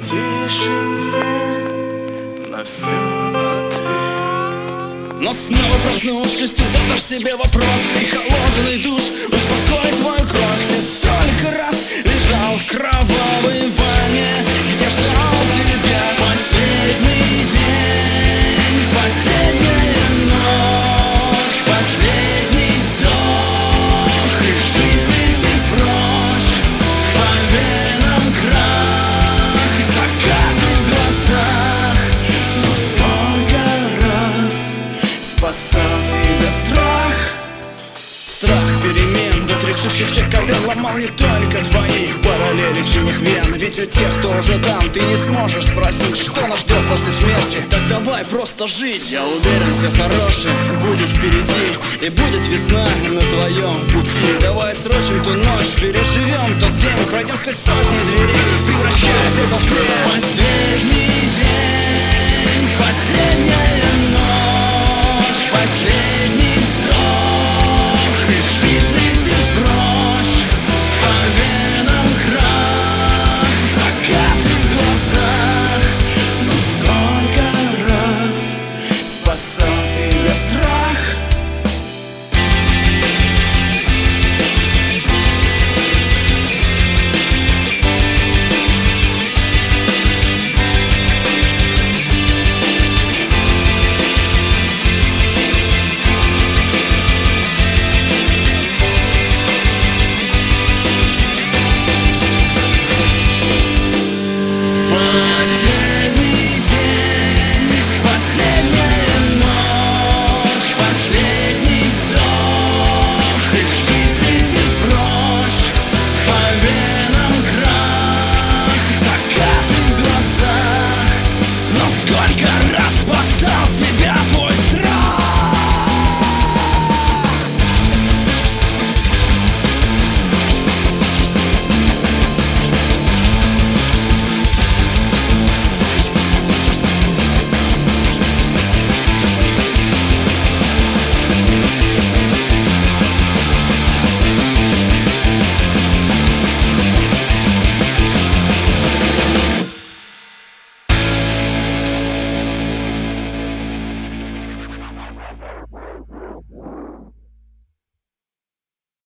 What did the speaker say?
тишине на все на ты. Но снова проснувшись, ты задашь себе вопрос, и холодный душ успокоит твою кровь. Ты столько раз лежал в кровавой ванне, где ждал тебя последний день, последняя ночь, последний вздох, и жизнь летит прочь. По венам крах, закаты в глазах, но столько раз спасал тебя страх. Страх перемен до трясущихся колен ломал не только твои параллели синих вен. Ведь у тех, кто уже там, ты не сможешь спросить, что нас ждет после смерти. Так давай просто жить. Я уверен, все хорошее будет впереди, и будет весна на твоем пути. Давай срочим ту ночь, переживем тот день, пройдем сквозь сотни дверей, превращая